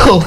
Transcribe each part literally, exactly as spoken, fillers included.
Hú.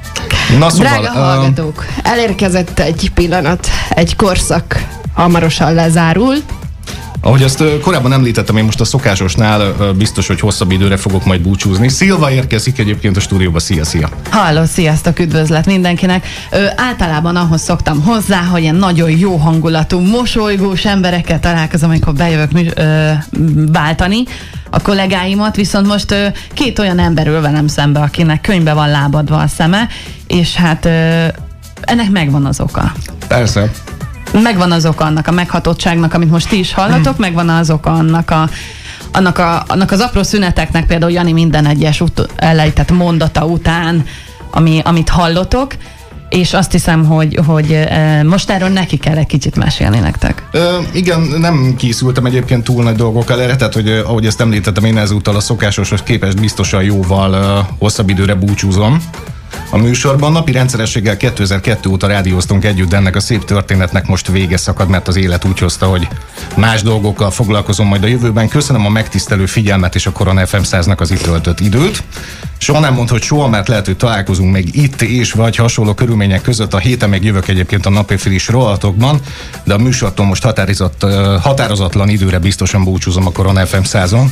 Na szóval, Drága hallgatók, elérkezett egy pillanat, egy korszak hamarosan lezárul. Ahogy azt korábban említettem, én most a szokásosnál biztos, hogy hosszabb időre fogok majd búcsúzni. Szilva érkezik egyébként a stúdióba. Szia, szia! Halló, sziasztok, üdvözlet mindenkinek! Ö, általában ahhoz szoktam hozzá, hogy ilyen nagyon jó hangulatú, mosolygós emberekkel találkozom, amikor bejövök ö, váltani a kollégáimat, viszont most ö, két olyan ember ül velem szembe, akinek könyvbe van lábadva a szeme, és hát ö, ennek megvan az oka. Persze. Megvan az oka annak a meghatottságnak, amit most ti is hallatok, hmm. megvan az oka annak a Annak, a, annak az apró szüneteknek, például Jani minden egyes ut- elejtett mondata után, ami, amit hallotok, és azt hiszem, hogy, hogy e, most erről neki kell egy kicsit mesélni nektek. Ö, igen, nem készültem egyébként túl nagy dolgokkal erre, tehát hogy ahogy ezt említettem, én ezúttal a szokásoshoz képest biztosan jóval uh, hosszabb időre búcsúzom a műsorban. Napi rendszerességgel kétezer-kettő óta rádióztunk együtt, de ennek a szép történetnek most vége szakad, mert az élet úgy hozta, hogy más dolgokkal foglalkozom majd a jövőben. Köszönöm a megtisztelő figyelmet és a Korona ef em száznak az itt töltött időt. Soha nem mondd, hogy soha, mert lehet, hogy találkozunk még itt és vagy hasonló körülmények között. A héten még jövök egyébként a napi friss rovatokban, de a műsortól most határozott, határozatlan időre biztosan búcsúzom a Korona ef em százon.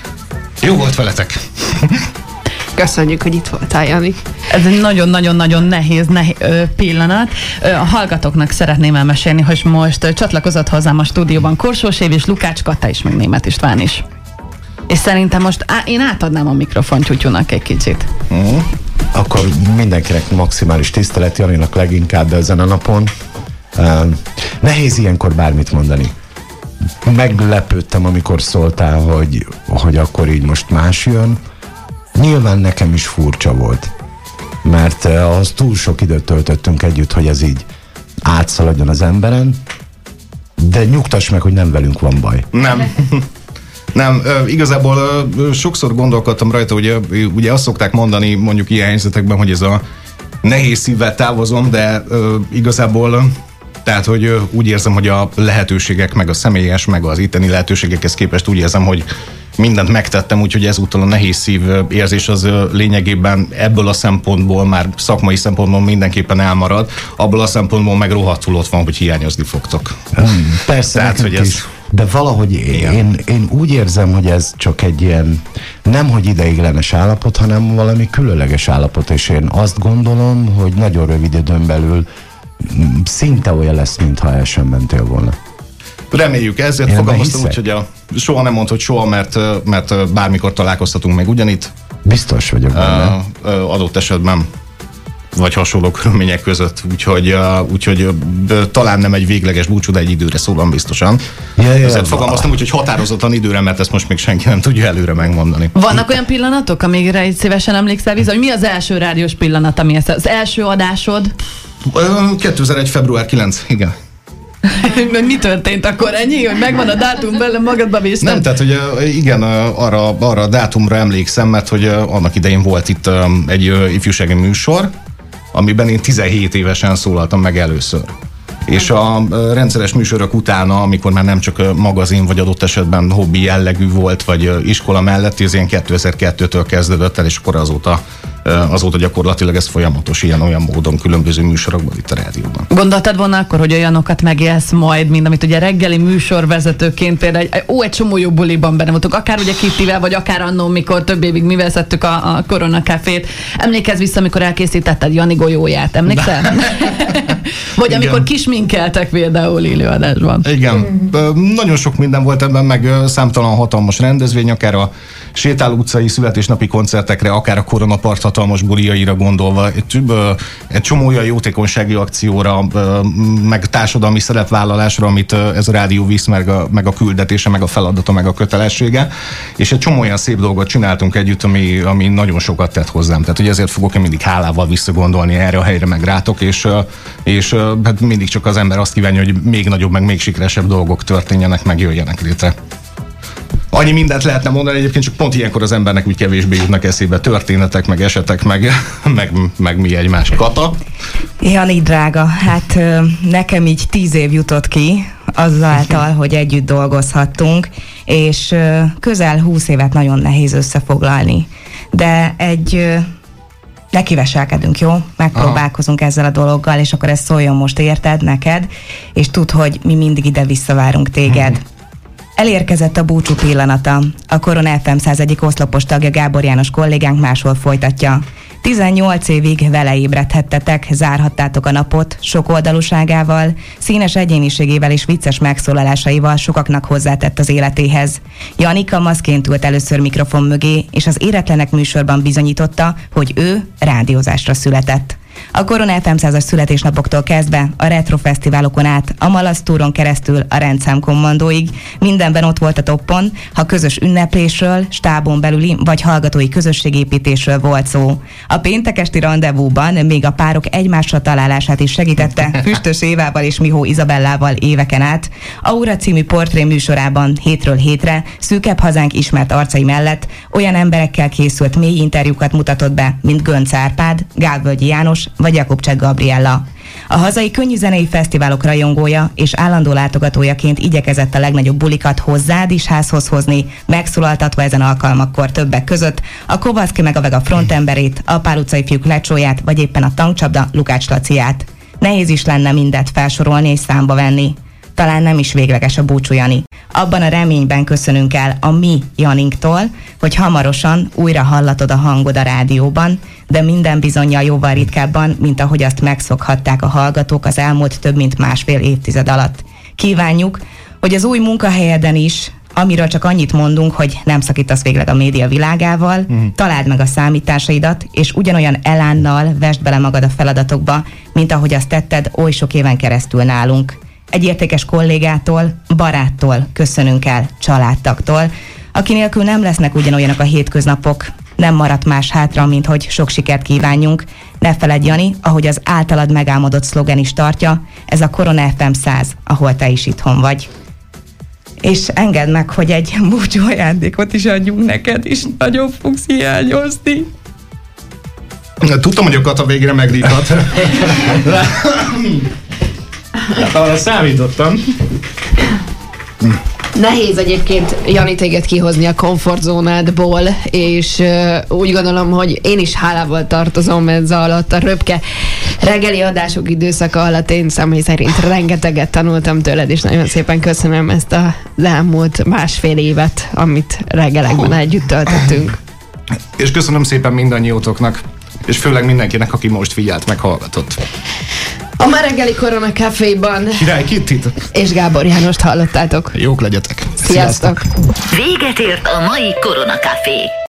Jó volt veletek! Köszönjük, hogy itt voltál, Jani. Ez egy nagyon-nagyon-nagyon nehéz, nehéz ö, pillanat. Ö, a hallgatóknak szeretném elmesélni, hogy most ö, csatlakozott hozzám a stúdióban Korsós Év és Lukács Kata is, meg Németh István is. És szerintem most á, én átadnám a mikrofon Tyutyunak egy kicsit. Mm. Akkor mindenkinek maximális tisztelet, Janinak leginkább, de ezen a napon uh, nehéz ilyenkor bármit mondani. Meglepődtem, amikor szóltál, hogy, hogy akkor így most más jön. Nyilván nekem is furcsa volt, mert az túl sok időt töltöttünk együtt, hogy ez így átszaladjon az emberen, de nyugtass meg, hogy nem velünk van baj. Nem. Nem, igazából sokszor gondolkodtam rajta, hogy ugye azt szokták mondani mondjuk ilyen helyzetekben, hogy ez a nehéz szívvel távozom, de igazából tehát, hogy úgy érzem, hogy a lehetőségek, meg a személyes, meg az itteni lehetőségekhez képest úgy érzem, hogy mindent megtettem, úgyhogy ezúttal a nehéz szív érzés az lényegében ebből a szempontból, már szakmai szempontból mindenképpen elmarad, abból a szempontból meg rohadtul ott van, hogy hiányozni fogtok. Persze, tehát, hogy ez... is. De valahogy én, én úgy érzem, hogy ez csak egy ilyen, nem hogy ideiglenes állapot, hanem valami különleges állapot, és én azt gondolom, hogy nagyon rövid időn belül szinte olyan lesz, mintha el sem mentél volna. Reméljük, ezért én fogalmaztam úgy, hogy a, soha nem mondd, hogy soha, mert, mert bármikor találkozhatunk meg ugyanitt. Biztos vagyok benne. Uh, adott esetben, vagy hasonló körülmények között, úgyhogy, uh, úgyhogy uh, talán nem egy végleges búcsú, de egy időre szólam biztosan. Ja, ja, ezért fogalmaztam úgy, hogy határozotlan időre, mert ezt most még senki nem tudja előre megmondani. Vannak olyan pillanatok, amikre így szívesen emlékszel vissza, hogy mi az első rádiós pillanat, ami ez az első adásod? Uh, kétezer-egy. február kilencedike, igen. Mi történt akkor? Ennyi, hogy megvan a dátum belőle magadba bíztad? Nem, tehát, hogy igen, arra, arra a dátumra emlékszem, mert hogy annak idején volt itt egy ifjúsági műsor, amiben én tizenhét évesen szólaltam meg először. És a rendszeres műsorok utána, amikor már nem csak magazin, vagy adott esetben hobbi jellegű volt, vagy iskola melletti, az ilyen kétezer-kettőtől kezdődött el, és akkor azóta, azóta gyakorlatilag ez folyamatos ilyen-olyan módon különböző műsorokban itt a rádióban. Gondoltad volna akkor, hogy olyanokat megélsz majd, mint amit ugye reggeli műsorvezetőként például, egy, ó, egy csomó jó buliban benne voltunk, akár ugye Kittivel, vagy akár annó, mikor több évig mi vezettük a, a Korona Cafét. Emlékezz vissza, amikor elkészítetted Jani golyóját, emlékszel? Vagy igen. Amikor kisminkeltek például élőadásban. Igen, nagyon sok minden volt ebben, meg számtalan hatalmas rendezvény, akár a Sétáló utcai születésnapi koncertekre, akár a Koronapart hatalmas buliaira gondolva, egy, egy csomó olyan jótékonysági akcióra, meg társadalmi szerepvállalásra, amit ez a rádió visz, meg a, meg a küldetése, meg a feladata, meg a kötelessége, és egy csomó olyan szép dolgot csináltunk együtt, ami, ami nagyon sokat tett hozzám. Tehát, hogy ezért fogok én mindig hálával visszagondolni erre a helyre, meg rátok, és, és hát mindig csak az ember azt kívánja, hogy még nagyobb, meg még sikeresebb dolgok történjenek, meg jöjjenek létre. Annyi mindent lehetne mondani, egyébként csak pont ilyenkor az embernek úgy kevésbé jutnak eszébe történetek, meg esetek, meg, meg, meg mi egymás. Kata? Jani drága, hát nekem így tíz év jutott ki azáltal, hogy együtt dolgozhattunk, és közel húsz évet nagyon nehéz összefoglalni. De egy ne kiveselkedünk, jó? Megpróbálkozunk Aha. ezzel a dologgal, és akkor ez szóljon most érted, neked, és tudd, hogy mi mindig ide visszavárunk téged. Hmm. Elérkezett a búcsú pillanata. A Korona ef em száz egyik oszlopos tagja Gábor János kollégánk máshol folytatja. tizennyolc évig vele ébredhettetek, zárhattátok a napot, sokoldalúságával, színes egyéniségével és vicces megszólalásaival sokaknak hozzátett az életéhez. Jani kamaszként ült először mikrofon mögé, és az Éretlenek műsorban bizonyította, hogy ő rádiózásra született. A Korona ef em százas születésnapoktól kezdve a retro fesztiválokon át, a Malasztúron keresztül a rendszám kommandóig mindenben ott volt a toppon, ha közös ünneplésről, stábon belüli vagy hallgatói közösségépítésről volt szó. A péntek esti rendezvúban még a párok egymásra találását is segítette Füstös Évával és Mihó Izabellával éveken át. Aura című portré műsorában hétről hétre szűkebb hazánk ismert arcai mellett olyan emberekkel készült mély interjúkat mutatott be, mint Gönc Árpád, Gálvölgyi János vagy Jakubcsek Gabriella. A hazai könnyűzenei fesztiválok rajongója és állandó látogatójaként igyekezett a legnagyobb bulikat hozzád is házhoz hozni, megszólaltatva ezen alkalmakkor többek között a Kovaszki meg a Vega frontemberét, a Pál utcai fiúk lecsóját, vagy éppen a tankcsapda Lukács Laciát. Nehéz is lenne mindet felsorolni és számba venni. Talán nem is végleges a búcsú, Jani. Abban a reményben köszönünk el a mi Janinktól, hogy hamarosan újra hallatod a hangod a rádióban, de minden bizonnyal jóval ritkábban, mint ahogy azt megszokhatták a hallgatók az elmúlt több mint másfél évtized alatt. Kívánjuk, hogy az új munkahelyeden is, amiről csak annyit mondunk, hogy nem szakítasz végleg a média világával, mm. találd meg a számításaidat, és ugyanolyan elánnal vesd bele magad a feladatokba, mint ahogy azt tetted oly sok éven keresztül nálunk. Egy értékes kollégától, baráttól köszönünk el, családtagtól, aki nélkül nem lesznek ugyanolyanak a hétköznapok. Nem maradt más hátra, mint hogy sok sikert kívánjunk. Ne feledj, Jani, ahogy az általad megálmodott szlogen is tartja, ez a Korona ef em száz, ahol te is itthon vagy. És engedd meg, hogy egy búcsú ajándékot is adjunk neked, és nagyon fogsz hiányozni. Tudtam, hogy a Kata végre meglított. Hát arra számítottam. Nehéz egyébként, Jani, téged kihozni a komfortzónádból, és uh, úgy gondolom, hogy én is hálával tartozom ez alatt, a röpke reggeli adások időszaka alatt. Én személy szerint rengeteget tanultam tőled, és nagyon szépen köszönöm ezt a elmúlt másfél évet, amit reggelekben együtt töltöttünk. És köszönöm szépen mindannyiótoknak, és főleg mindenkinek, aki most figyelt, meg hallgatott. A ma reggeli Korona Caféban Király Kittit és Gábor Jánost hallottátok. Jók legyetek. Sziasztok! Véget ért a mai Korona Café.